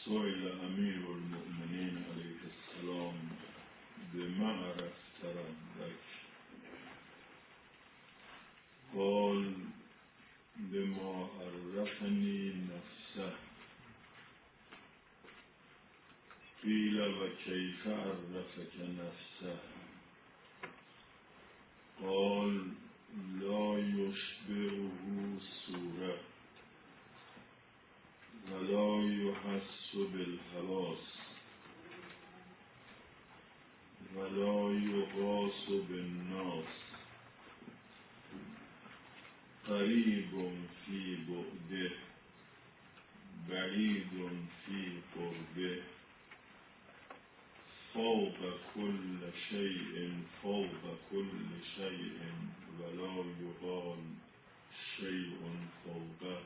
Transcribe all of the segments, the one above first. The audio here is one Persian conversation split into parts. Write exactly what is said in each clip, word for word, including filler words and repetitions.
سئل امیر المؤمنین علیه السلام بما عرفت ربک قال بما عرفنی نفسه قیل و کیف عرفک نفسه قال لا یشبهه صوره ولا یحس بالحواس ولا یقاس بالناس قریب فی بعده بعید فی قربه فوق كل شيء فوق كل شيء ولا يقال شيء فوقه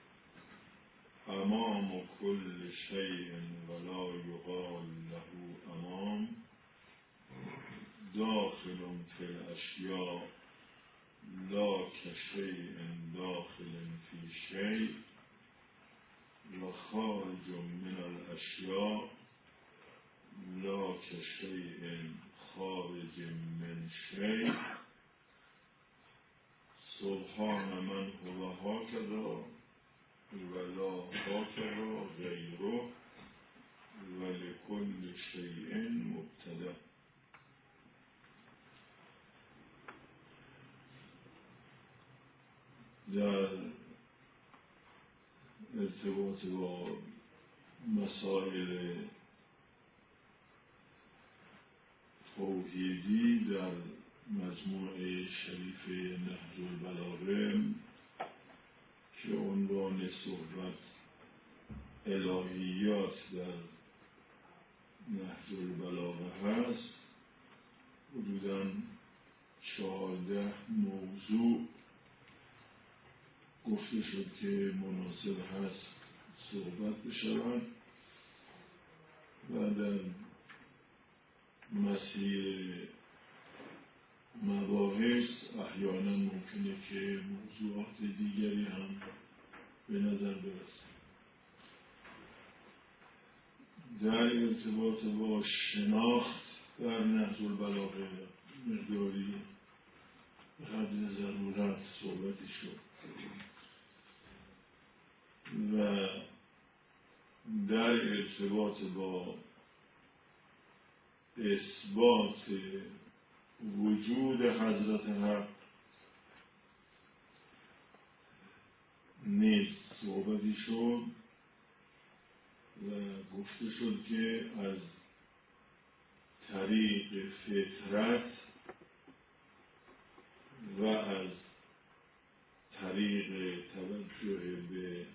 امام كل شيء ولا يقال له امام داخل في الاشياء لا كشيء داخل في شيء وخارج من الاشياء لا كشيء خارج من شيء سبحان من هو هكذا ولا هكذا غيره ولكل شيء مبتدأ. در ارتباط با مسائل توحیدی در مجموعه شریفه نهج البلاغه که عنوان صحبت الهیات در نهج البلاغه هست، حدوداً چهارده موضوع گفته شد که مناسب هست صحبت بشود و در مسیر مباحث احیانا ممکنه که موضوعات دیگری هم به نظر برسه. در ارتباط با شناخت در نهج البلاغه مقداری به حد ضرورت صحبتی شد و در ارتباط با اثبات وجود حضرت حق نیز صحبتی شد و گفته شد که از طریق فطرت و از طریق توجه به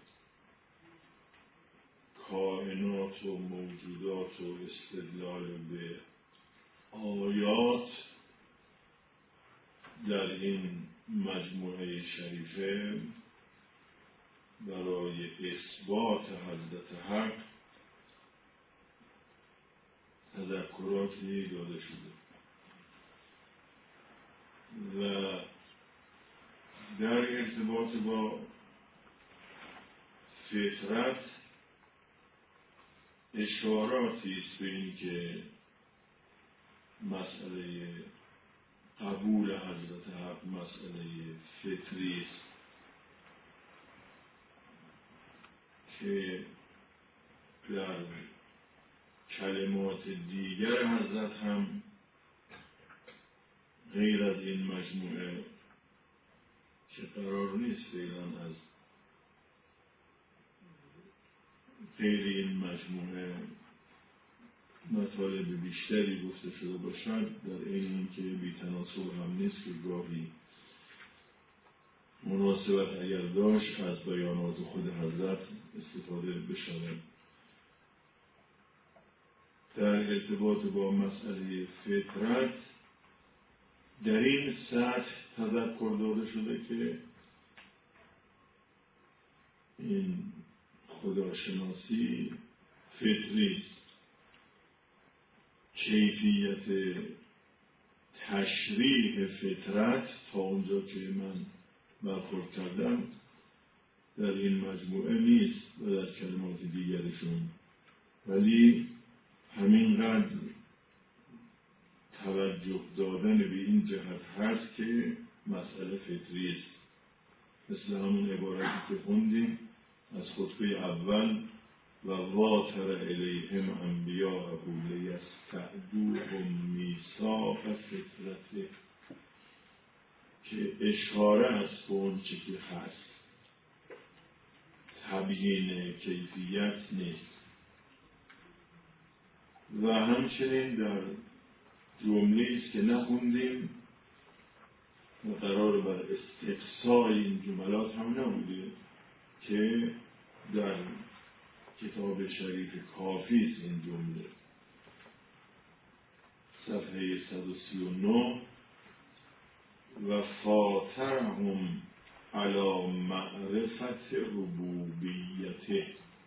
کائنات و موجودات و استدلال به آیات در این مجموعه شریفه برای اثبات حضرت حق تذکراتی داده شده و در ارتباط با فطرت اشاراتی است به این که مسئله قبول حضرت حق مسئله فطری است که در کلمات دیگر حضرت هم غیر از این مجموعه که قرار نیست فعلا از غیر این مجموعه مطالب بیشتری گفته شده باشد، در این این که بی تناسب هم نیست که گاهی مناسبت اگر داشت از بیانات خود حضرت استفاده بشود. در ارتباط با مسئله فطرت در این سطح تذکر داده شده که این خداشناسی فطری است. کیفیت تشریح فطرت تا اونجا که من برخورد کردم در این مجموعه نیست و در کلمات دیگرشون ولی همینقدر توجه دادن به این جهت هست که مسئله فطری است. مثل همون عبارتی که خوندیم از خطبه اول و واتر الیهم انبیاءه لیستعدوهم میثاق فطرته، که اشاره است به اون چه که هست، تبیین کیفیت نیست. و همچنین در جمله است که نخوندیم و قرار بر استقصای این جملات هم نبوده که در کتاب شریف کافی است این جمله، صفحه صد و سی و نه و فاطرهم علی معرفت ربوبیته.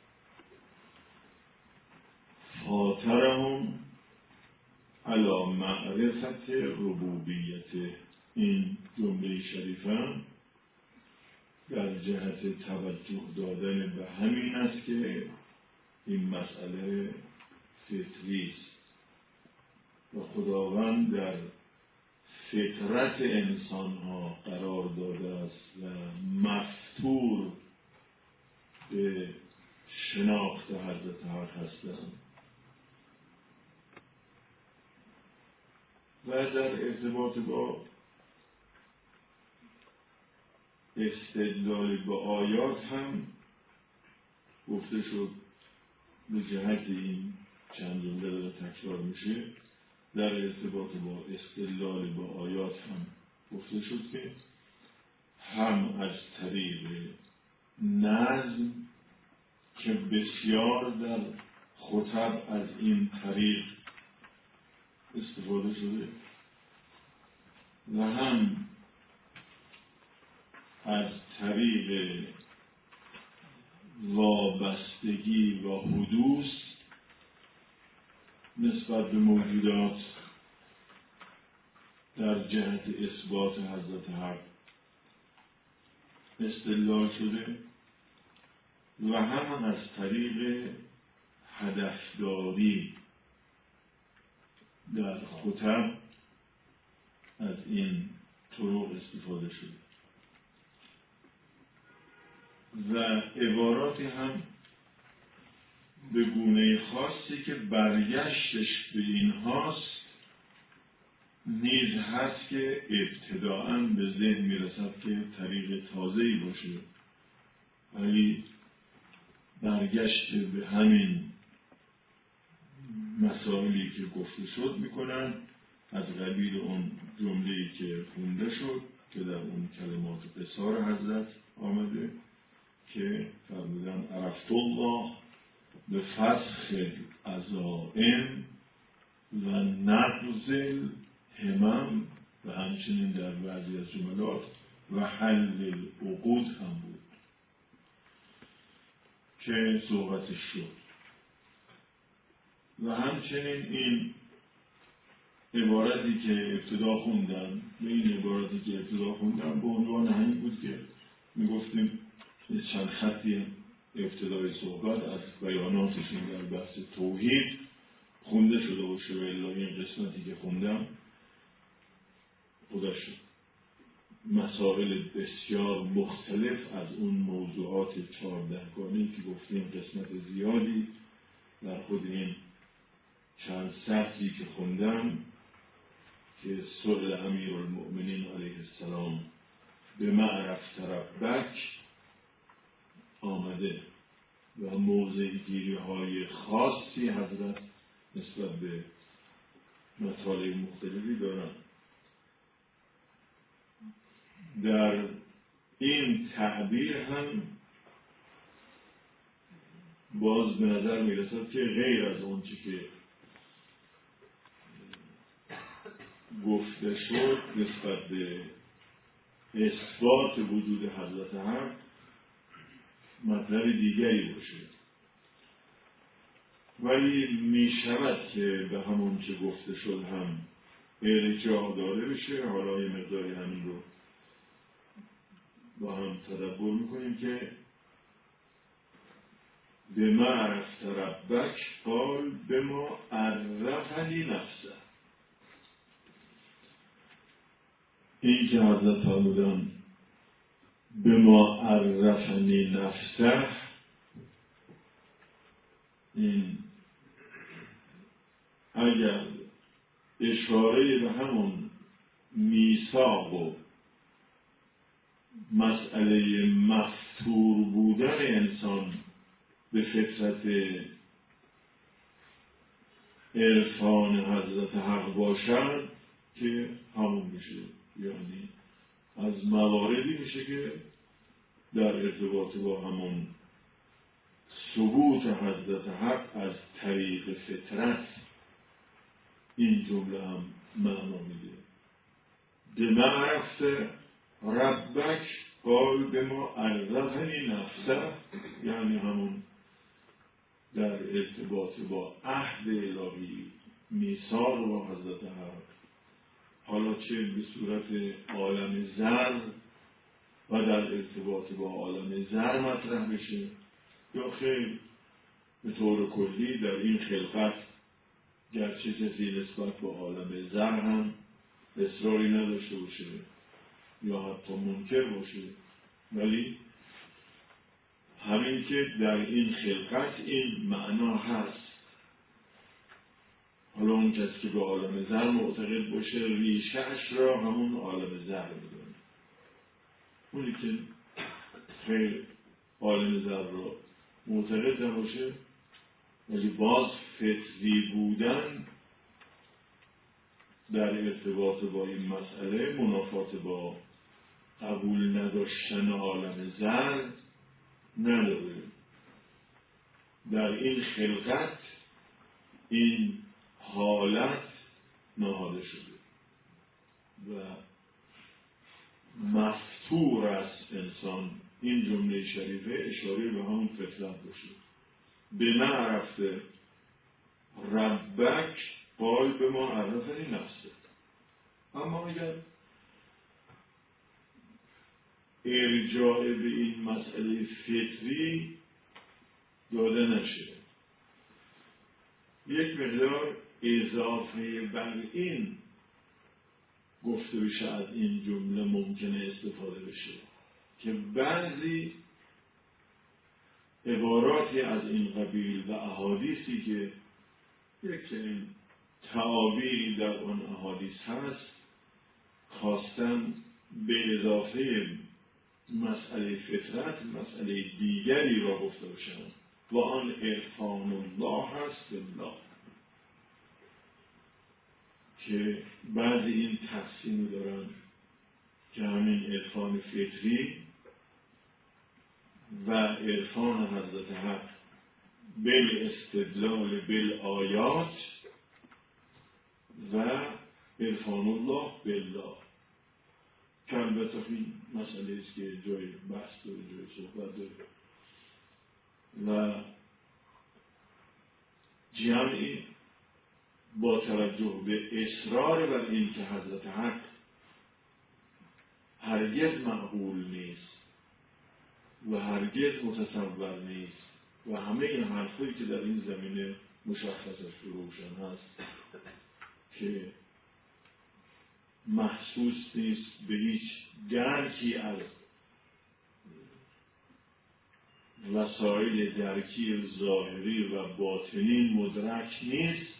فاطرهم علی معرفت ربوبیته، این جمله شریفه در جهت توجه دادن به همین است که این مسئله فطری است و خداوند در فطرت انسان ها قرار داده است و مفتور به شناخت حضرت حق هستند. و در ارتباط با استدلال به آیات هم گفته شد، به جهت این چند جمله داره تکرار میشه، در ارتباط با استدلال به آیات هم گفته شد که هم از طریق نظم که بسیار در خطب از این طریق استفاده شده و هم از طریق وابستگی و حدوث نسبت به موجودات در جهت اثبات حضرت حق استدلال شده و هم از طریق هدفداری در خطب از این طرق استفاده شده و عباراتی هم به گونه خاصی که برگشتش به این هاست نیز هست که ابتداءً به ذهن میرسد که طریق تازه‌ای باشه، ولی برگشت به همین مسائلی که گفته شد میکنن از قبیل اون جمله‌ای که خونده شد که در اون کلمات قصار حضرت آمده که فرمودن عرفت الله به فسخ العزائم و نقض همم و همچنین در بعضی از جملات و حل العقود هم بود که صحبتش شد. و همچنین این عبارتی که ابتدا خوندم به این عبارتی که ابتدا خوندم به عنوان همین بود که میگفتیم چند خطی ابتدای صحبت از بیاناتشون در بحث توحید خونده شده باشه و الا این قسمتی که خوندم خودش مسائل بسیار مختلف از اون موضوعات چهاردهگانه‌ای که گفتیم قسمت زیادی در خود این چند سطری که خوندم که سؤال امیرالمؤمنین علیه السلام به معرفت ربک آمده و موضع گیری های خاصی حضرت نسبت به مطالب مختلفی دارن. در این تعبیر هم باز به نظر می رسد که غیر از اون چی که گفته شد نسبت به اثبات وجود حضرت حق مطلب دیگری باشه، ولی می شود که به همون چه گفته شد هم ارجاع داده بشه. حالا یه مقداری همین رو با هم تدبر میکنیم که به ما عرفت ربک قال به ما عرفنی نفسه. این که حضرت فرمودن به ما عرفنی نفسه، این اگر اشاره به همون میثاق و مسئله مفتور بودن انسان به فطرت عرفان حضرت حق باشد که همون میشه، یعنی از مواردی میشه که در ارتباط با همون ثبوت حضرت حق از طریق فطرت این جمله هم معنا میده. به عرفت ربک قال به ما عرفنی نفسه، یعنی همون در ارتباط با عهد الهی میثاق با حضرت حق، حالا چه به صورت عالم زر و در ارتباط با عالم زر مطرح بشه یا خیلی به طور کلی در این خلقت، گرچه کسی نسبت به عالم زر هم اصراری نداشته باشه یا حتی منکر باشه، ولی همین که در این خلقت این معنا هست. حالا اون کسی که به عالم زر معتقد باشه ریشه‌اش را همون عالم زر میدونه، اونی که خیلی عالم زر را معتقد نباشه ولی باز فطری بودن در ارتباط با این مسئله منافات با قبول نداشتن عالم زر نداره. در این خلقت این حالت نهاده شده و مفتور است انسان. این جمله شریفه اشاره به همون فطرت باشه. به ما عرفت ربک قال به ما عرفنی نفسه. اما اگر ارجاع به این مسئله فطری داده نشه، یک مقدار اضافه بر این گفته بشه از این جمله ممکنه استفاده بشه که بعضی عباراتی از این قبیل و احادیثی که یک چنین تعابیری در آن احادیث هست خواستن به اضافه مسئله فطرت مسئله دیگری را گفته باشن و آن عرفان الله هست بالله، که بعضی این تقسیم دارن که همین عرفان فطری و عرفان حضرت حق بالاستدلال بالآیات و عرفان الله بالله، که البته این مسئله است که جای بحث داره، جای صحبت داره و جمعی با توجه به اصرار بر این که حضرت حق هرگز معقول نیست و هرگز متصور نیست و همه این حرفایی که در این زمینه مشخصش روشن هست که محسوس نیست، به هیچ درکی از وسایل درکی ظاهری و باطنی مدرک نیست،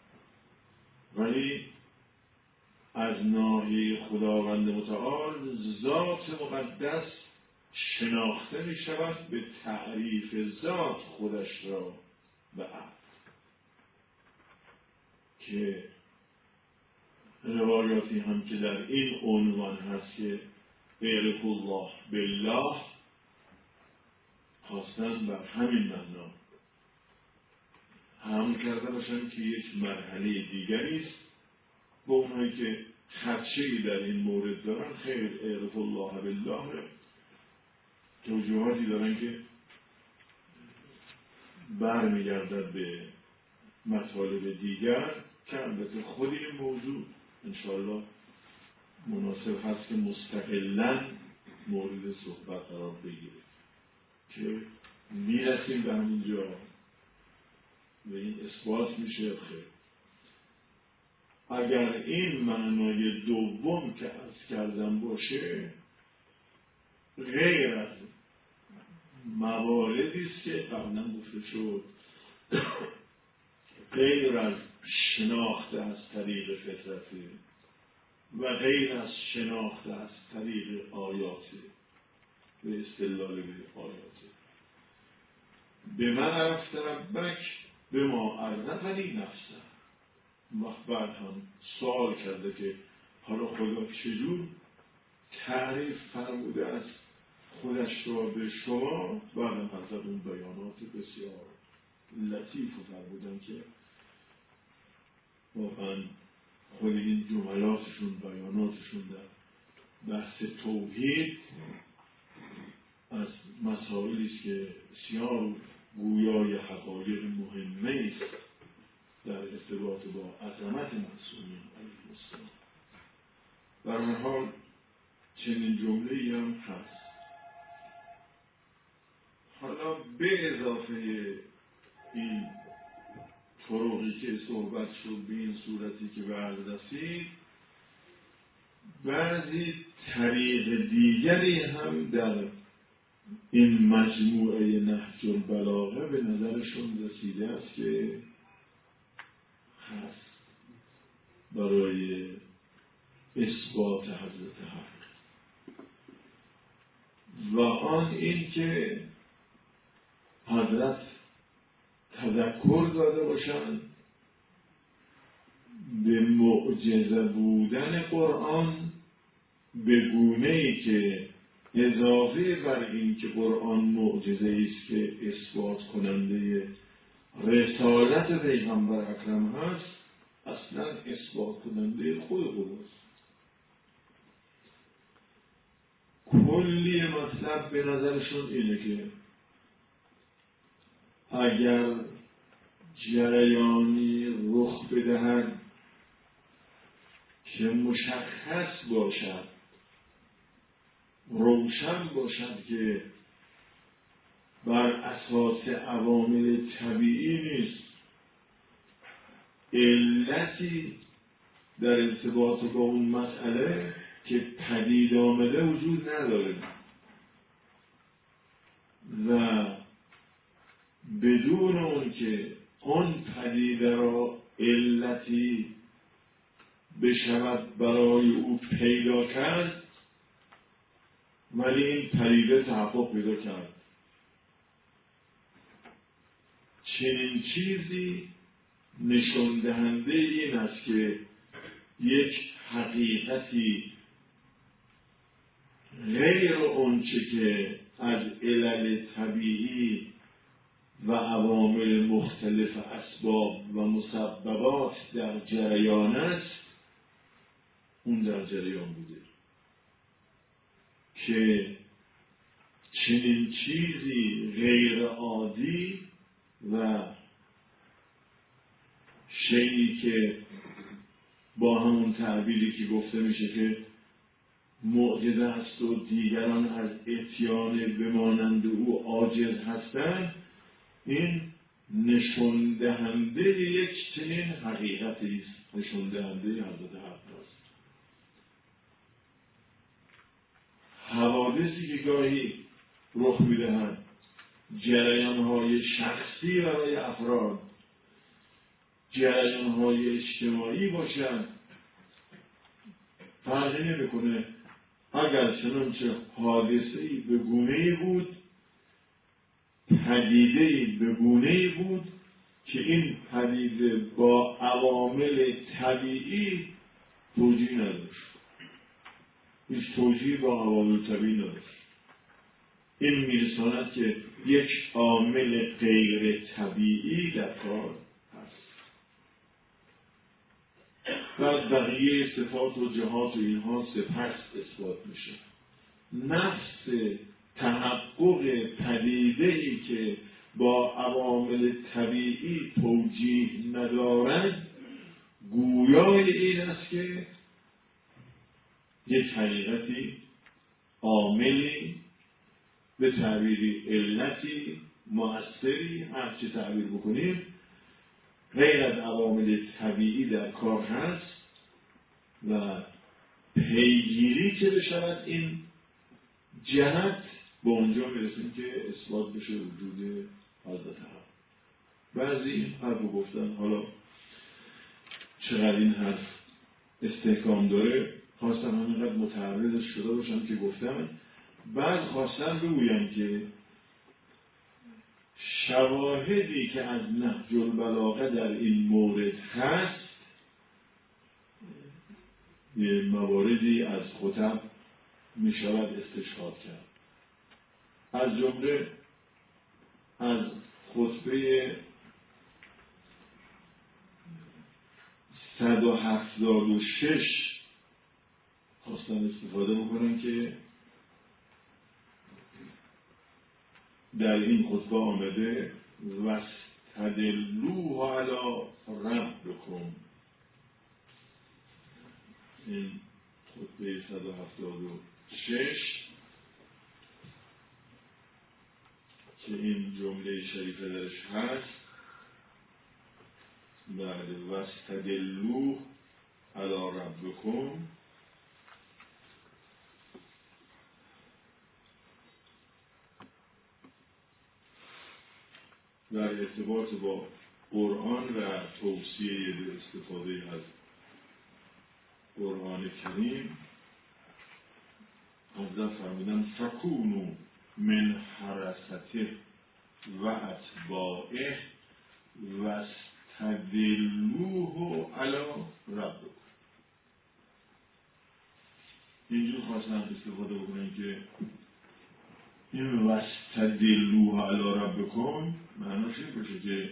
ولی از ناحیه خداوند متعال ذات مقدس شناخته می شود به تعریف ذات خودش را به عبد، که روایاتی هم که در این عنوان هست که اعرف الله بالله خواستن بر همین معنا هم کرده باشن که یک مرحله دیگری است. با اونهایی که خدشه‌ای در این مورد دارن خیر اعرف الله بالله توجیهاتی دارن که برمیگردد به مطالب دیگر که البته خود این موضوع انشاءالله مناسب هست که مستقلاً مورد صحبت قرار بگیره، که میرسیم به همینجا و این اثبات میشه. خیر، اگر این معنای دوم که عرض کردم باشه، غیر از مواردی است که قبلا گفته شد، غیر از شناخت از طریق فطرته و غیر از شناخت از طریق آیاته و استدلال به آیاته، به من عرفت ربک به ما عرضت علی نفسه. وقت بعد هم سوال کرده که حالا خدا چجور تعریف فرموده است خودش را به شما؟ بعدم حضرت اون بیانات بسیار لطیف فرمودن که واقعا خود این جملاتشون، بیاناتشون در بحث توحید از مسائلی است که بسیار گویای حقایق مهمه است در ارتباط با عظمت معصومین علیهم السلام. در هر حال چنین جمله‌ای هم هست. حالا به اضافه این طرقی که صحبت شد به این صورتی که به عرض رسید، بعضی طریق دیگری هم در این مجموعه نهج البلاغه به نظرشون رسیده است که هست برای اثبات حضرت حق، و آن این که حضرت تذکر داده باشند به معجزه بودن قرآن به گونه‌ای که اضافه بر این که قرآن معجزه است که اثبات کننده رسالت پیغمبر اکرم هست، اصلا اثبات کننده خود خداست. کلی مطلب به نظرشون اینه که اگر جریانی رخ بدهد که مشخص باشد، روشن باشد که بر اساس عوامل طبیعی نیست، علتی در ارتباط با اون مسئله که پدید آمده وجود نداره و بدون اون که اون پدیده را علتی بشود برای او پیدا کرد، ولی این پدیده تحقق پیدا کرد. چنین چیزی نشان دهنده این است که یک حقیقتی غیر اونچه که از علل طبیعی و عوامل مختلف اسباب و مسببات در جریان است، اون در جریان بوده که چنین چیزی غیر عادی و شیئی که با همون تعبیری که گفته میشه که معجزه است و دیگران از اتیان بمانند او عاجز هستند، این نشان دهنده یک چنین حقیقتی است، نشان دهنده حضرت حق است. حوادثی که گاهی رخ میدهند، جریان‌های شخصی برای افراد، جریان‌های اجتماعی باشند، فرقی نمی‌کنه. اگر چنانچه حادثه‌ای به گونه‌ای بود، پدیده‌ای به گونه‌ای بود که این پدیده با عوامل طبیعی توجیه نداشت، هیچ توجیه با عوامل طبیعی نداشت، این میرساند که یک عامل غیر طبیعی در کار هست. بعد بقیه صفات و جهات و اینها سپس اثبات میشه. نفس تحقق پدیده‌ای که با عوامل طبیعی توجیه ندارد، گویای این است که یک حقیقتی، عاملی، به تعبیری علتی مؤثری هر چه تعبیر بکنیم غیر از عوامل طبیعی در کار هست و پیگیری که بشود این جهت به اونجا میرسیم که اثبات بشه وجود حضرت حق. بعضی این حرف رو گفتن، حالا چقدر این حرف استحکام داره خواستم همینقدر متعرضش شده باشم که گفتم. بعد خواستم بگویم که شواهدی که از نهج البلاغه در این مورد هست یه مواردی از خطب می شود استشهاد کرد. از جمله از خطبه صد و هفتاد و شش خواستم استفاده بکنم که در این خطبه آمده واستدلوا علی ربکم. این خطبه صد و هفتاد و شش که این جمله شریفه درش هست، بعد واستدلوا علی ربکم در ارتباط با قرآن و توصیه به استفاده از قرآن کریم حضرت فرمودن فکونوا من حرسته و اتباعه واستدلوه علی ربکم. اینجور خواستم استفاده بکنم که این واستدلوه علی ربکم معناش این باشه که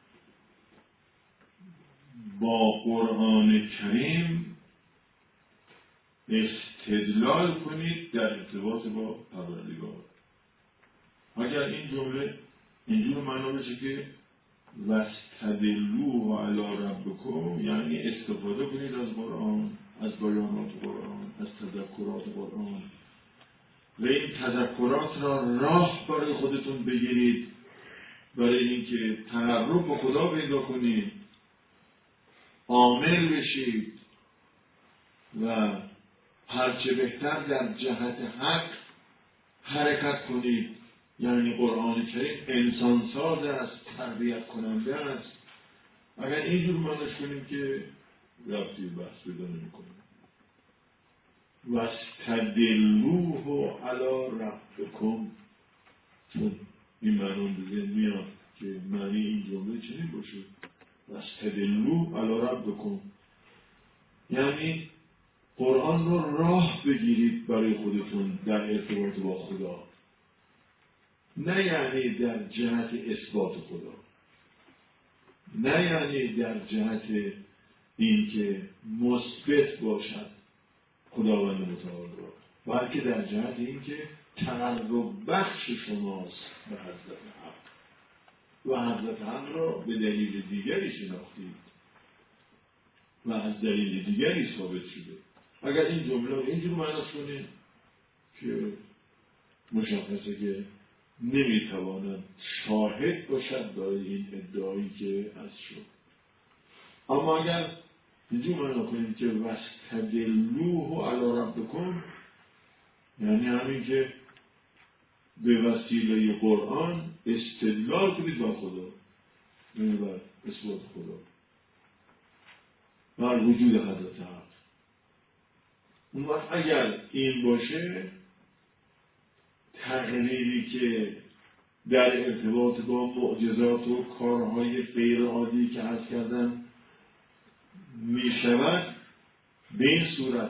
با قرآن کریم استدلال کنید در ارتباط با پروردگار. اگر این جمله اینجور معنا بشه که واستدلوه علی ربکم یعنی استفاده کنید از قرآن، از بیانات قرآن، از تذکرات قرآن و این تذکرات را راه برای خودتون بگیرید برای اینکه تقرب به خدا پیدا کنید، عامل بشید و هرچه بهتر در جهت حق حرکت کنید. یعنی قرآن کریم انسان ساز است، تربیت کننده است. اگر اینجور معنیش کنیم که ربطی بحث پیدا نمی‌کنه. واستدلوه علی ربکم، چون این معنی به ذهن میاد که معنی این جمله چنین باشه واستدلوه علی ربکم یعنی قرآن رو راه بگیرید برای خودتون در ارتباط با خدا، نه یعنی در جهت اثبات خدا، نه یعنی در جهت این که مثبت باشد خداوند متعال را، بلکه در جهت این که تقرب بخش شماست به حضرت حق و حضرت حق را به دلیل دیگری شناختید و از دلیل دیگری ثابت شده. اگر این جمله رو اینجور معنیش کنیم که مشخصه که نمیتواند شاهد باشد برای این ادعایی که از شد. اما اگر اینجور معنی کنیم که واستدلوه علی ربکم یعنی همین که به وسیله قرآن استدلال کنید با خدا، یعنی بر اثبات خدا، بر وجود حضرت حق. اون وقت اگر این باشه تقریری که در ارتباط با معجزات و کارهای غیر عادی که عرض کردم می شود به این صورت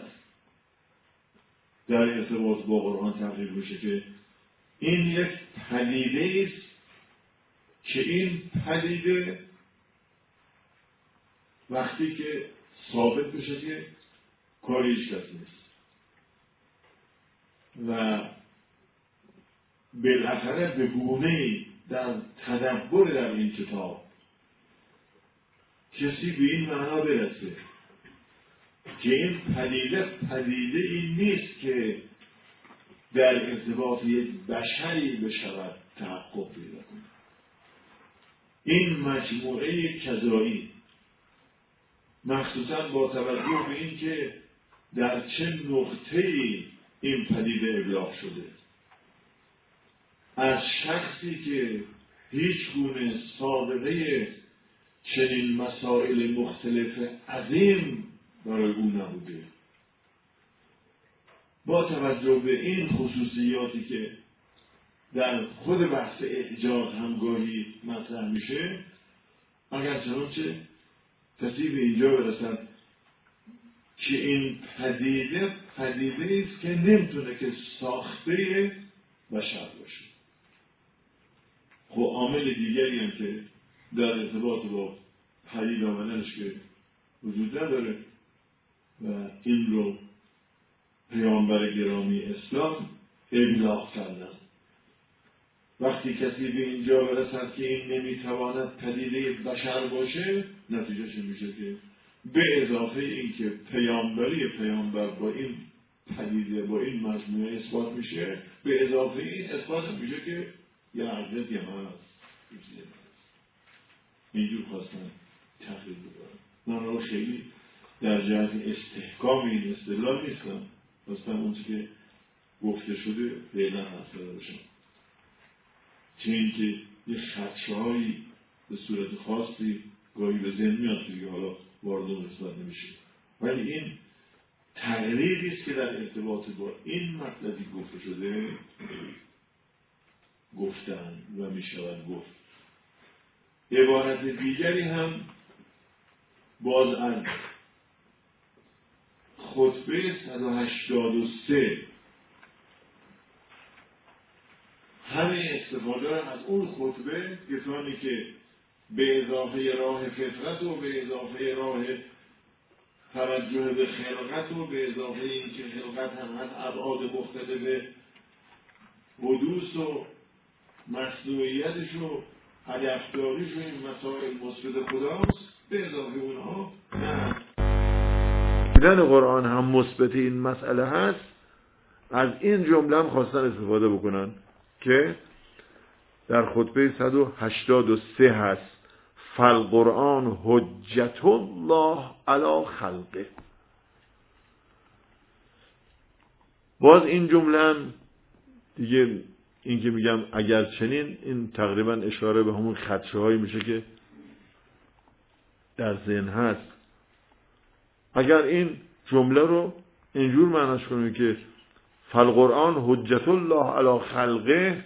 در ارتباط با قرآن تغییر بشه که این یک پدیده است که این پدیده وقتی که ثابت بشه که کاری هیچ کس نیست و بالاخره به گونه‌ای در تدبر در این کتاب کسی به این معنا برسه که این پدیده پدیده این نیست که در ارتباط یک بشری بشود تحقق پیدا کنه، این مجموعه کذایی، مخصوصا با توجه به این که در چه نقطه‌ای این پدیده ابلاغ شده، از شخصی که هیچ گونه سابقه چنین مسائل مختلف عظیم برای او نبوده، با توجه به این خصوصیاتی که در خود بحث اعجاز همگاهی مطرح میشه، اگر چنانچه کسی به اینجا برسد که این پدیده پدیده است که نمیتونه که ساخته بشر باشه. خب عامل دیگری هم که در ارتباط با پدید آمدنش که وجود نداره و این رو پیامبر گرامی اسلام ابلاغ کردن. وقتی کسی به اینجا برسد که این نمیتواند پدیده بشر باشه، نتیجهش میشه که به اضافه این که پیامبری پیامبر با این پدیده با این مجموعه اثبات میشه، به اضافه این اثبات میشه که یه عرضت یه هست. اینجور خواستن تحقیق بکنم. من رو خیلی در جهت استحکام این استدلال نیستم، خواستم اونچه که گفته شده فعلا حرف باشم. چه این که یه خدشه هایی به صورت خاصی گاهی به ذهن میاد که حالا وارد اون نسبت نمیشه، ولی این تقریبی است که در ارتباط با این مطلبی گفته شده گفتن و میشود گفت. عبارت دیگری هم باز از خطبه صد و هشتاد و سه همه استفاده هم از اون خطبه، کسانی که به اضافه راه فطرت و به اضافه راه توجه به خلقت و به اضافه این که خلقت هم از ابعاد مختلف حدوث و مصنوعیتش و هدفداریش و این مسائل مثبت خداست، به اضافه اونها نه دیدن قرآن هم مثبت این مسئله هست، از این جمله هم خواستن استفاده بکنن که در خطبه صد و هشتاد و سه هست: فالقرآن حجت الله علی خلقه. باز این جمله هم دیگه این که میگم اگر چنین، این تقریبا اشاره به همون خدشه هایی میشه که در ذهن هست. اگر این جمله رو اینجور معناش کنیم که فالقرآن حجت الله علی خلقه،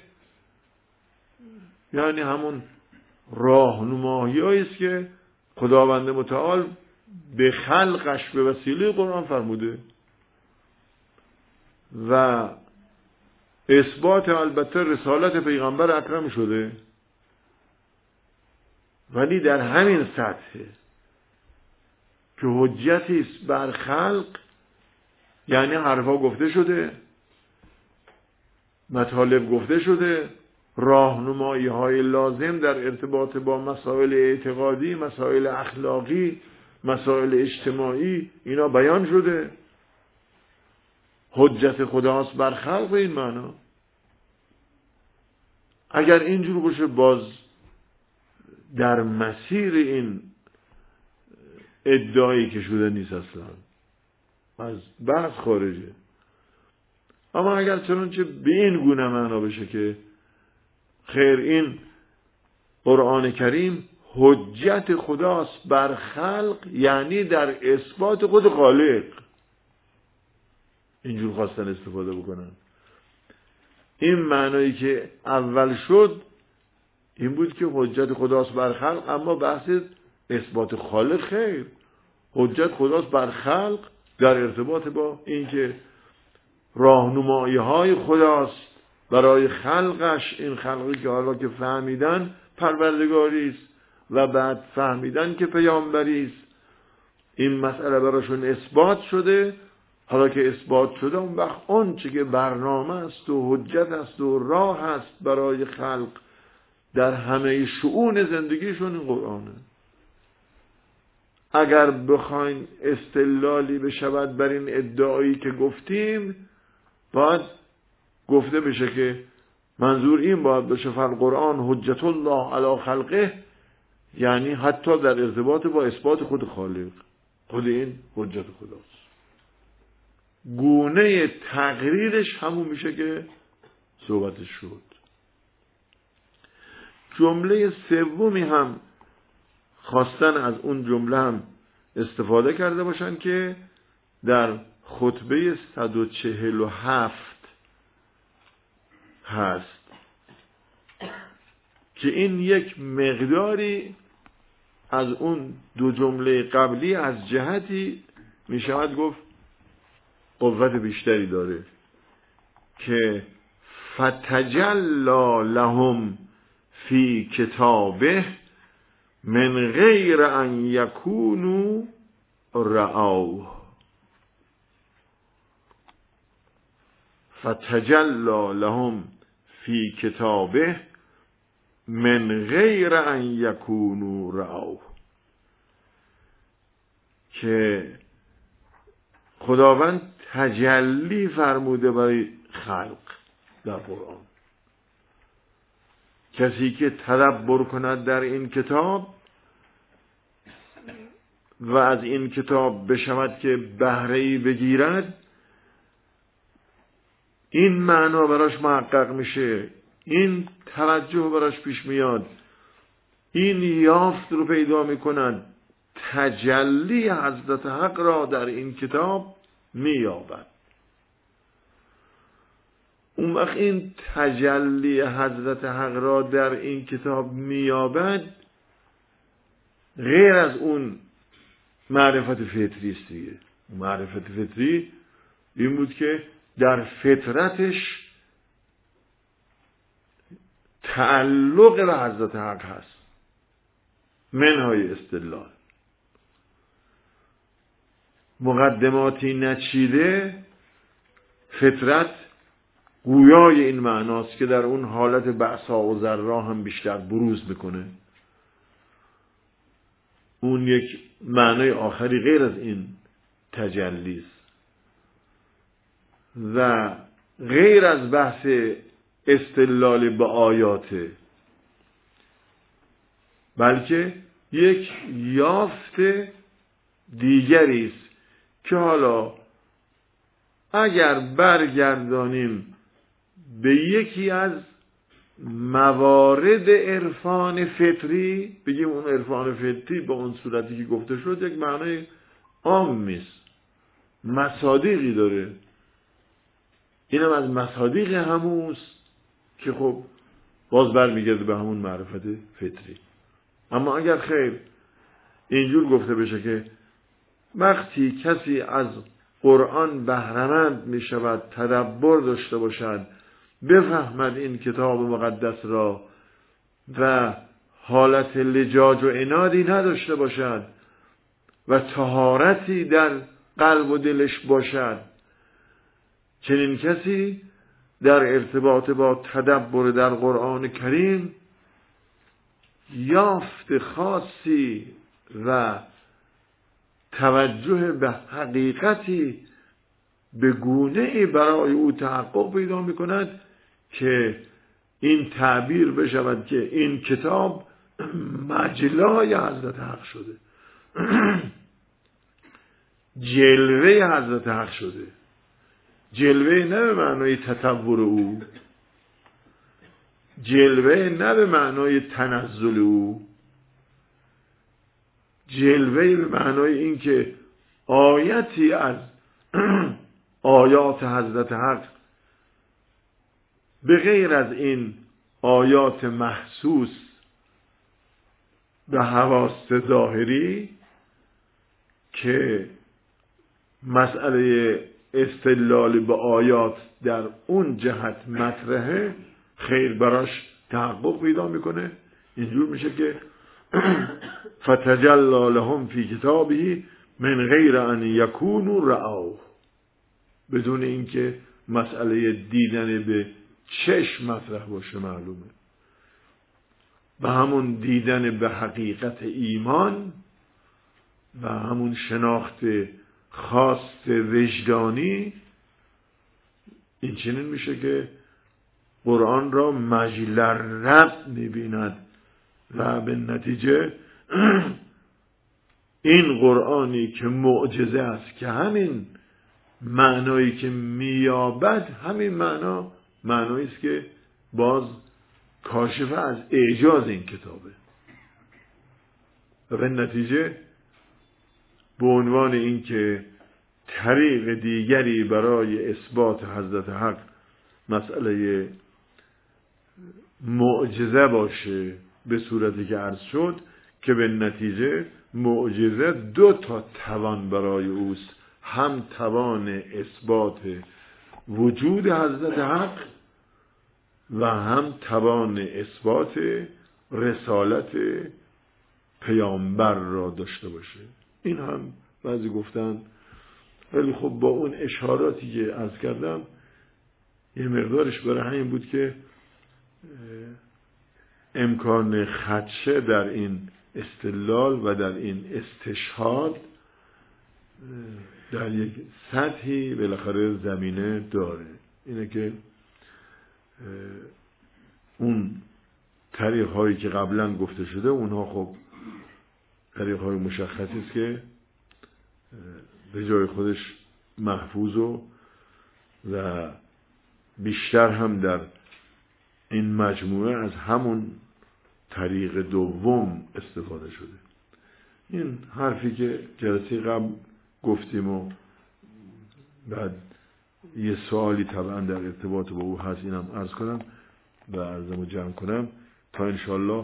یعنی همون راهنمایی است که خداوند متعال به خلقش به وسیله قرآن فرموده و اثبات البته رسالت پیغمبر اکرم شده، ولی در همین سطحه که حجتی است بر خلق، یعنی حرفا گفته شده، مطالب گفته شده، راهنمایی های لازم در ارتباط با مسائل اعتقادی، مسائل اخلاقی، مسائل اجتماعی، اینا بیان شده. حجت خداست بر خلق به این معنا. اگر اینجور باشه باز در مسیر این ادعایی که شده نیست، اصلا از بحث خارجه. اما اگر چنانچه به این گونه معنا بشه که خیر این قرآن کریم حجت خداست بر خلق، یعنی در اثبات خود خالق، اینجور خواستن استفاده بکنن. این معنایی که اول شد این بود که حجت خداست بر خلق، اما بحث اثبات خالق خیر، حجت خداست بر خلق در ارتباط با این که راهنمایی های خداست برای خلقش، این خلقی که حالا که فهمیدن پروردگاری است و بعد فهمیدن که پیامبری است، این مسئله براشون اثبات شده. حالا که اثبات شده، اون وقت اون چه که برنامه است و حجت است و راه است برای خلق در همه شؤون زندگیشون این قرآنه. اگر بخواین استدلالی بشود بر این ادعایی که گفتیم، باید گفته بشه که منظور این باید بشه فالقرآن حجت الله علی خلقه، یعنی حتی در ارتباط با اثبات خود خالق، خود این حجت خداست. گونه تقریرش همون میشه که صحبتش شد. جمله سومی هم خواستن از اون جمله هم استفاده کرده باشن که در خطبه صد و چهل و هفت هست که این یک مقداری از اون دو جمله قبلی از جهتی می شود گفت قوت بیشتری داره که فتجلا لهم فی کتابه من غیر ان یکونوا رأوه. فتجلا لهم فی کتابه من غیر ان یکونوا رأوه، که خداوند تجلی فرموده برای خلق در قرآن. کسی که تدبر کند در این کتاب و از این کتاب بشود که بهره‌ای بگیرد، این معنا براش محقق میشه، این توجه براش پیش میاد، این یافت رو پیدا میکند، تجلی حضرت حق را در این کتاب مییابد. اون وقت این تجلی حضرت حق را در این کتاب مییابد، غیر از اون معرفت فطری است دیگه. معرفت فطری این بود که در فطرتش تعلق به حضرت حق هست، منهای استدلال. مقدماتی نچیده فطرت گویای این معناست که در اون حالت بأسا و ضرا هم بیشتر بروز میکنه. اون یک معنای آخری غیر از این تجلیست و غیر از بحث استدلال به آیاته، بلکه یک یافت دیگری است که حالا اگر برگردانیم به یکی از موارد عرفان فطری، بگیم اون عرفان فطری با اون صورتی که گفته شد یک معنای عامی است، مصادیقی داره. اینم از مصادیق هموست که خب باز برمیگرده به همون معرفت فطری. اما اگر خیر اینجور گفته بشه که وقتی کسی از قرآن بهره‌مند می شود، تدبر داشته باشد، بفهمد این کتاب مقدس را و حالت لجاج و عنادی نداشته باشد و طهارتی در قلب و دلش باشد، چنین کسی در ارتباط با تدبر در قرآن کریم یافت خاصی و توجه به حقیقتی به گونه‌ای برای او تحقق پیدا می‌کند که این تعبیر بشود که این کتاب مجلای حضرت حق شده، جلوه حضرت حق شده. جلوه نه به معنای تطور او، جلوه نه به معنای تنزل او، جلوه به معنای این که آیتی از آیات حضرت حق به غیر از این آیات محسوس به حواس ظاهری که مسئله استدلال به آیات در اون جهت مطرحه، خیر براش تحقق پیدا میکنه. اینجور میشه که فتجلا لهم فی کتابه من غیر ان یکونوا رأوه، بدون اینکه مسئله دیدن به چشم مطرح باشه معلومه. و همون دیدن به حقیقت ایمان و همون شناخت خاص وجدانی، این چنین میشه که قرآن را مجل رب میبیند و به نتیجه این قرآنی که معجزه است که همین معنایی که میابد همین معنا معنایی است که باز کاشفه از اعجاز این کتابه و به نتیجه به عنوان این که طریق دیگری برای اثبات حضرت حق مسئله معجزه باشه به صورتی که عرض شد که به نتیجه معجزه دو تا توان برای اوست، هم توان اثبات وجود حضرت حق و هم توان اثبات رسالت پیامبر را داشته باشه. این هم بعضی گفتن، ولی خب با اون اشاراتی که عرض کردم یه مقدارش برای همین بود که امکان خدشه در این استدلال و در این استشهاد در یک سطحی بالاخره زمینه داره. اینه که اون طریق هایی که قبلا گفته شده اونها خب طریق های مشخصی است که به جای خودش محفوظ و و بیشتر هم در این مجموعه از همون طریق دوم استفاده شده. این حرفی که جلسه قبل گفتیم و بعد یه سوالی طبعا در ارتباط با او هست، اینم عرض کنم و عرضمو جمع کنم تا انشالله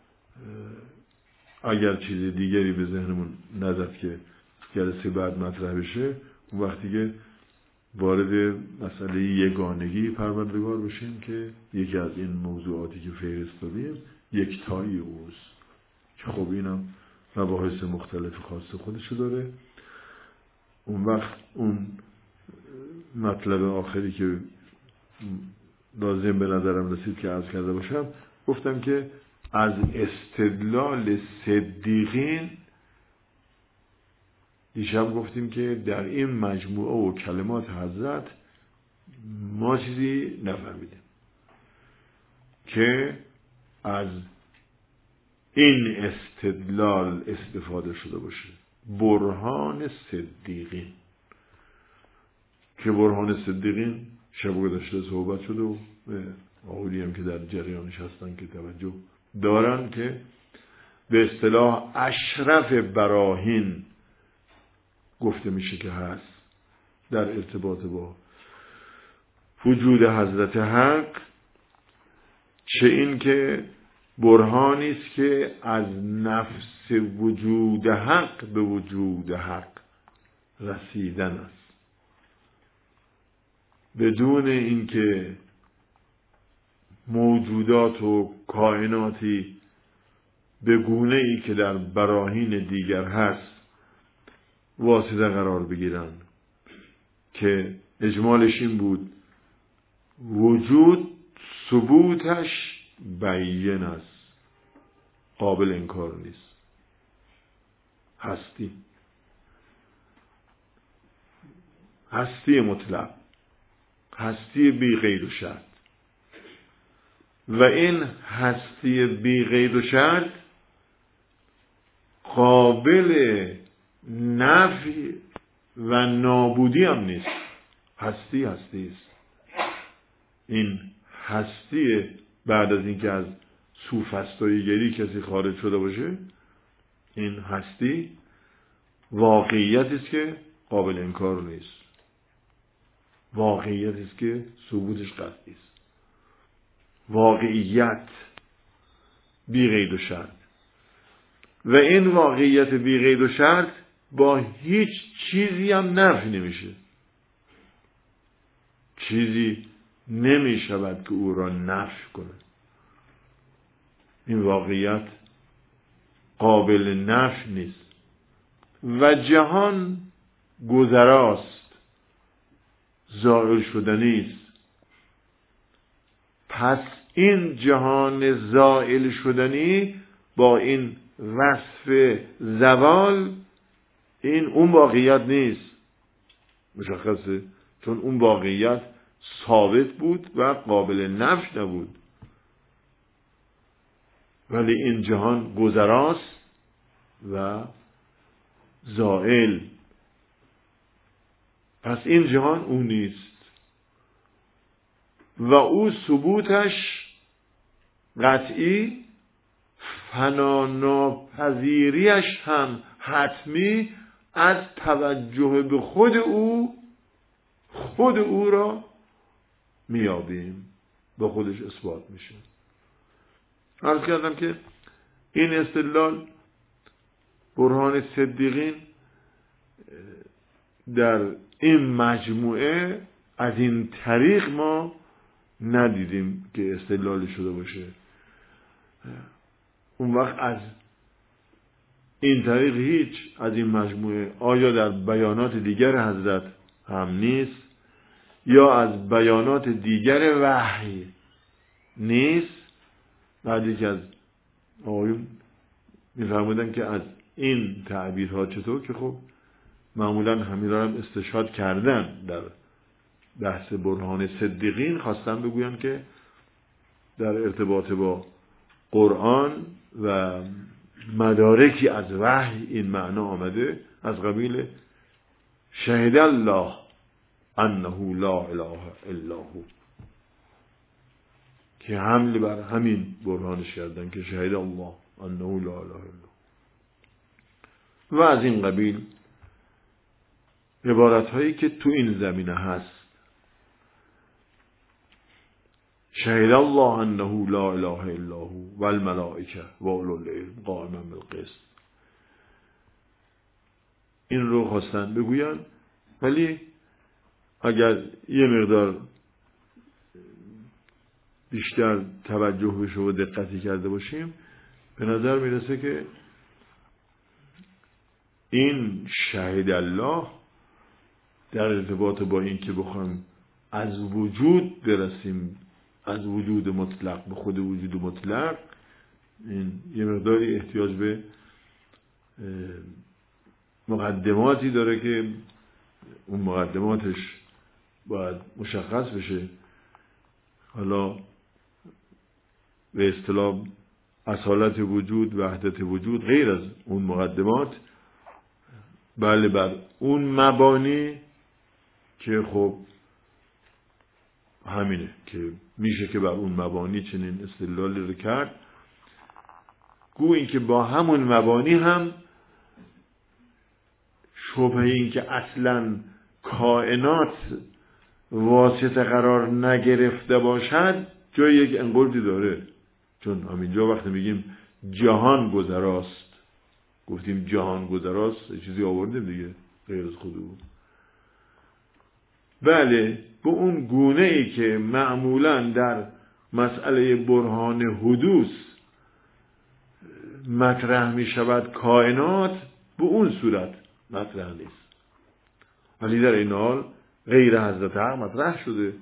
اگر چیز دیگری به ذهنمون نزد که جلسه بعد مطرح بشه اون وقتی که وارد مسئله یگانگی پروردگار بشیم که یکی از این موضوعاتی که فرستادیم یک تایی اوست که خب اینم مباحث مختلف خاص خودشو داره. اون وقت اون مطلب آخری که لازم به نظرم رسید که عرض کرده باشم، گفتم که از استدلال صدیقین دیشب گفتیم که در این مجموعه و کلمات حضرت ما چیزی نفهمیدیم که از این استدلال استفاده شده باشه، برهان صدیقین، که برهان صدیقین شب گذشته صحبت شده و آقایی هم که در جریانش هستن که توجه دارن که به اصطلاح اشرف براهین گفته میشه که هست در ارتباط با وجود حضرت حق، چه این که برهانی است که از نفس وجود حق به وجود حق رسیدن است بدون اینکه موجودات و کائناتی به گونه ای که در براهین دیگر هست واسطه قرار بگیرن، که اجمالش این بود وجود ثبوتش بیان است، قابل انکار نیست. هستی هستی مطلق، هستی بی قید و شرط، و این هستی بی قید و شرط قابل نفی و نابودی هم نیست. هستی هستی است. این هستی بعد از اینکه از سوفسطاییگری کسی خارج شده باشه، این هستی واقعیتی است که قابل انکار نیست، واقعیتی است که ثبوتش قطعی است، واقعیت بی قید و شرط. و این واقعیت بی قید و شرط با هیچ چیزی هم نفی نمیشه. چیزی نمیشود که او را نفی کنه. این واقعیت قابل نفی نیست و جهان گذراست، زائل شدنی است. پس این جهان زائل شدنی با این وصف زوال، این اون واقعیت نیست. مشخصه، چون اون واقعیت ثابت بود و قابل نفی نبود. ولی این جهان گذراست و زائل. پس این جهان او نیست و او ثبوتش قطعی، فناناپذیریش هم حتمی از توجه به خود او، خود او را میابیم، به خودش اثبات میشه. عرض کردم که این استدلال برهان صدیقین در این مجموعه از این طریق ما ندیدیم که استدلال شده باشه. اون وقت از این طریق هیچ از این مجموعه آیا در بیانات دیگر حضرت هم نیست یا از بیانات دیگر وحی نیست. بعد که از آقایون میفرمودن که از این تعبیرها چطور، که خب معمولا همین را هم استشهاد کردن در بحث برهان صدیقین، خواستن بگوین که در ارتباط با قرآن و مدارکی از وحی این معنا آمده، از قبیل شهد الله انه لا اله الا هو، که حمل بر همین برهانش کردن که شهد الله انه لا اله الا هو. و از این قبیل عبارت هایی که تو این زمینه هست، شهد الله انه لا اله الا هو و الملائکه و اولو العلم قائما بالقسط، این رو خواستن بگوین. ولی اگر یه مقدار بیشتر توجه بشه و دقتی کرده باشیم، به نظر میرسه که این شهد الله در ارتباط با این که بخوایم از وجود برسیم، از وجود مطلق به خود وجود مطلق، این یه مقداری احتیاج به مقدماتی داره که اون مقدماتش باید مشخص بشه. حالا به اصطلاح اصالت وجود، وحدت وجود، غیر از اون مقدمات، بله بر اون مبانی که خب همینه که میشه که بر اون مبانی چنین استدلالی رو کرد، گو این که با همون مبانی هم شبهه این که اصلا کائنات واسطه قرار نگرفته باشد جای یک انقلتی داره. چون همینجا وقتی میگیم جهان گذراست، گفتیم جهان گذراست، چیزی آوردیم دیگه غیر از خود او. بله، به اون گونه ای که معمولا در مسئله برهان حدوث مطرح می شود کائنات، به اون صورت مطرح نیست. ولی در این حال غیر حضرت حق مطرح شده.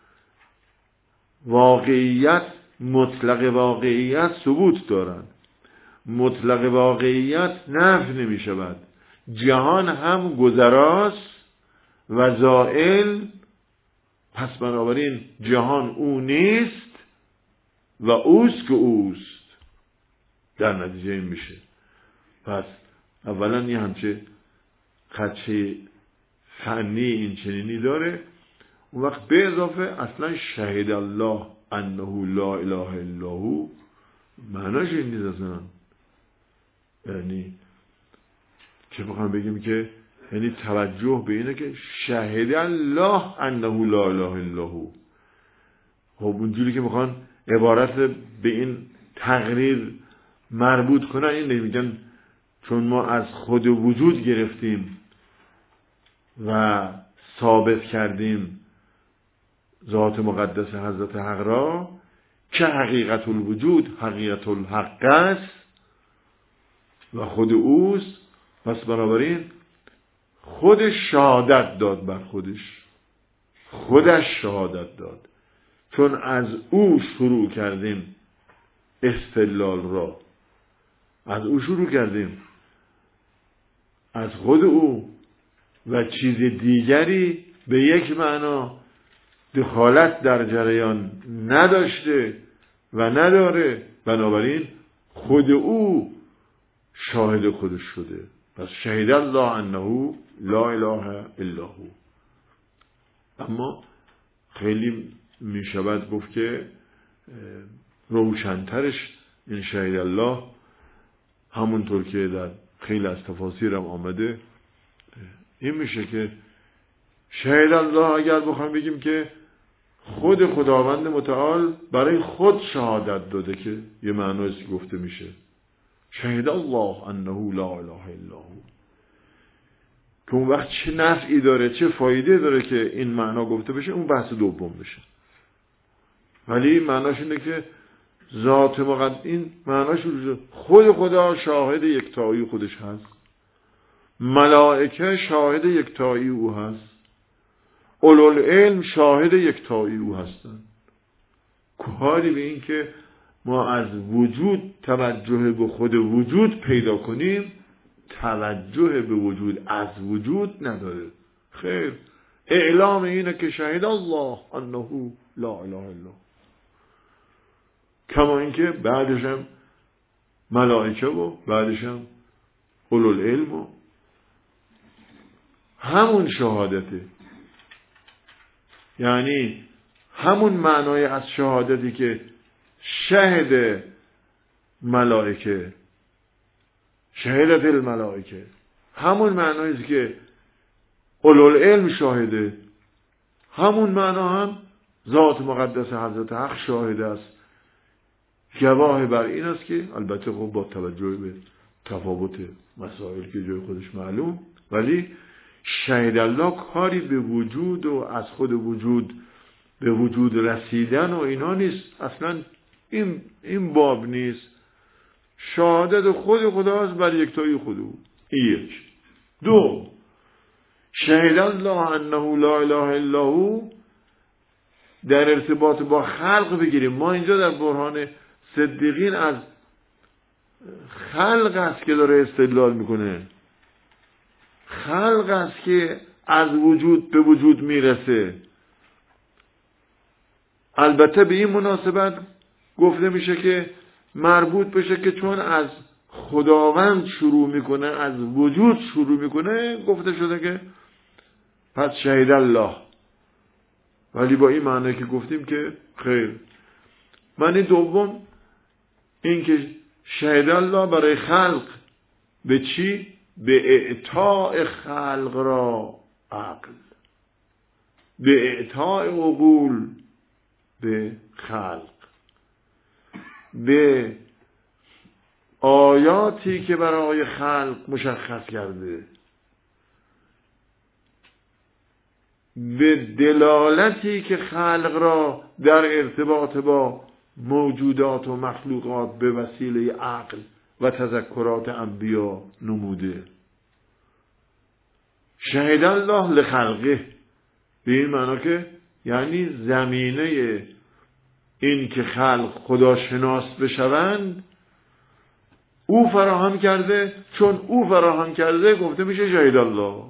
واقعیت، مطلق واقعیت ثبوت دارند، مطلق واقعیت نفی نمی شود. جهان هم گذراست و زائل، پس بنابراین جهان او نیست و اوست که اوست. در نتیجه این میشه. پس اولا یه همچه خدشه فنی این چنینی داره. اون وقت به اضافه اصلا شهد الله انه لا اله الا هو معناش این نیست اصلا. یعنی که بخوام بگیم که یعنی توجه به اینه که شهد الله انه لا اله الا هو. خب اونجوری که میخوان عبارت به این تقریر مربوط کنن، این نمیگن چون ما از خود وجود گرفتیم و ثابت کردیم ذات مقدس حضرت حق را که حقیقت الوجود حقیقت الحق است و خود اوست، پس بنابراین خودش شهادت داد بر خودش، خودش شهادت داد. چون از او شروع کردیم استدلال را، از او شروع کردیم، از خود او و چیز دیگری به یک معنا دخالت در جریان نداشته و نداره. بنابراین خود او شاهد خودش شده. پس شهید الله انه لا اله الا هو. اما خیلی می شود گفت که روشنترش این شهید الله همونطور که در خیلی از تفاسیر هم آمده این میشه که شهید الله اگر بخوایم بگیم که خود خداوند متعال برای خود شهادت داده که یه معنیش گفته میشه شهید الله انه لا اله الا هو، که اون وقت چه نفعی داره چه فایده داره که این معنا گفته بشه اون بحث دوم بشه. ولی معناش اینه که ذات مقدس این معناش خود خدا شاهد یکتایی خودش هست، ملائکه شاهد یکتایی او هست، اولوالعلم شاهد یکتایی او هستند. کاری به این که ما از وجود توجه به خود وجود پیدا کنیم توجه به وجود از وجود نداره. خیر، اعلام اینه که شهید الله انه لا اله الا، کما اینکه بعدش هم ملائکه و بعدش هم اولوالعلم و همون شهادته، یعنی همون معنای از شهادتی که شهد ملائکه شهادت الملائکه همون معنایی که اولوالعلم شاهده، همون معنا هم ذات مقدس حضرت حق شاهد است. گواه بر این است که البته خب با توجه به تفاوت مسائل که جای خودش معلوم، ولی شهید الله کاری به وجود و از خود وجود به وجود رسیدن و اینا نیست، اصلا این این باب نیست. شهادت خود خداست بر یکتایی خود او. یک. دو، شهید الله انه لا اله الا هو در ارتباط با خلق بگیریم. ما اینجا در برهان صدیقین از خلق است که داره استدلال میکنه، خلق است که از وجود به وجود میرسه. البته به این مناسبت گفته میشه که مربوط بشه که چون از خداوند شروع میکنه از وجود شروع میکنه گفته شده که پس شهید الله، ولی با این معنی که گفتیم که خیر. معنی دوم این که شهید الله برای خلق به چی؟ به اعطاء خلق را عقل، به اعطاء عقول به خلق، به آیاتی که برای خلق مشخص کرده، به دلالتی که خلق را در ارتباط با موجودات و مخلوقات به وسیله عقل و تذکرات انبیا نموده. شهید الله لخلقه به این معنا که یعنی زمینه این که خلق خداشناس بشوند او فراهم کرده، چون او فراهم کرده گفته میشه شهید الله.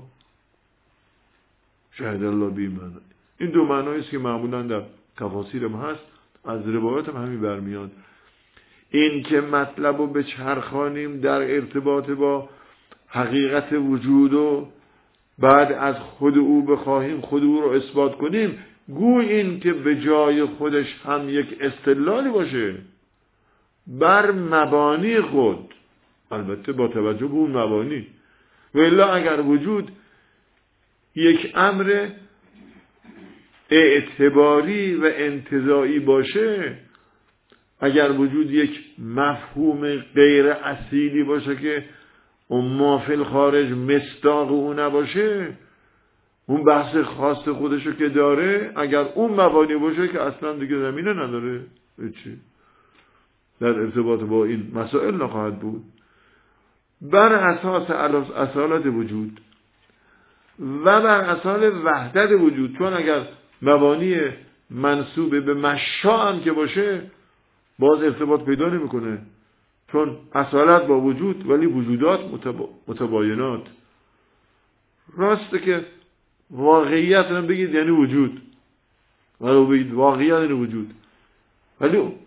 شهید الله بی معنا. این دو معنایی است که معمولا در تفاسیر هم هست، از روایات هم همین برمیاد. این که مطلب رو به چرخانیم در ارتباط با حقیقت وجود و بعد از خود او بخواهیم خود او رو اثبات کنیم، گوی این که به جای خودش هم یک استدلالی باشه بر مبانی خود، البته با توجه به اون مبانی. و الا اگر وجود یک امر اعتباری و انتزاعی باشه، اگر وجود یک مفهوم غیر اصیلی باشه که اون ما فی الخارج مصداق او نباشه، اون بحث خاص خودشو که داره اگر اون مبانی باشه که اصلا دیگه زمینه نداره چی در ارتباط با این مسائل نخواهد بود. بر اساس اصالت وجود و بر اساس وحدت وجود، چون اگر مبانی منسوب به مشاء هم که باشه باز ارتباط پیدا نمیکنه، چون اصالت با وجود ولی وجودات متبا... متباینات. راسته که واقعیت هم بگید یعنی وجود، ولی بگید واقعیت یعنی وجود، ولی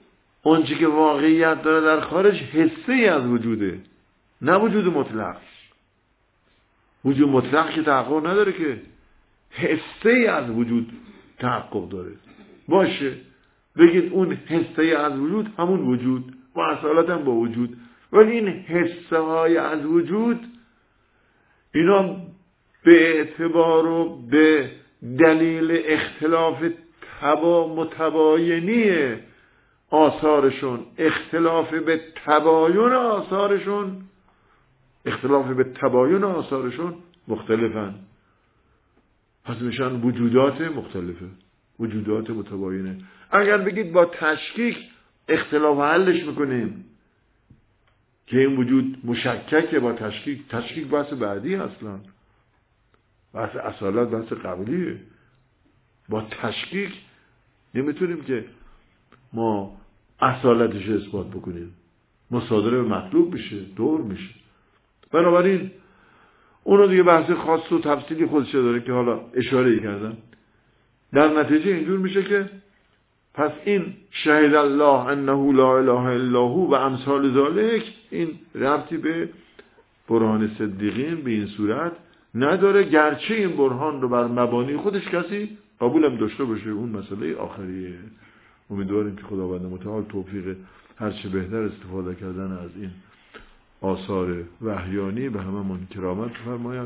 اونچه که واقعیت داره در خارج حسه ای از وجوده، نه وجود مطلق. وجود مطلق که تحقق نداره، که حسه ای از وجود تحقق داره. باشه بگید اون حسه ای از وجود همون وجود و اصالتا با وجود، ولی این حسه های از وجود اینا به اعتبار و به دلیل اختلاف تبا متباینی آثارشون، اختلاف به تباین آثارشون اختلاف به تباین آثارشون مختلفن. پس میشن وجودات مختلفه، وجودات متباینه. اگر بگید با تشکیک اختلاف حلش میکنیم که این وجود مشککه با تشکیک، تشکیک بحث بعدی اصلا، بحث اصالت بحث قبلیه. با تشکیک نمیتونیم که ما اصالتش اثبات بکنیم، مصادره به مطلوب میشه، دور میشه. بنابراین اونو دیگه بحث خاص و تفصیلی خودشه داره که حالا اشاره کردم. در نتیجه اینجور میشه که پس این شهد الله انه لا اله الا هو و امثال ذالک این ربطی به برهان صدیقین به این صورت نداره، گرچه این برهان رو بر مبانی خودش کسی قبولم داشته باشه. اون مسئله آخریه. امیدواریم که خداوند متعال توفیق هرچه بهتر استفاده کردن از این آثار وحیانی به هممون کرامت فرماید.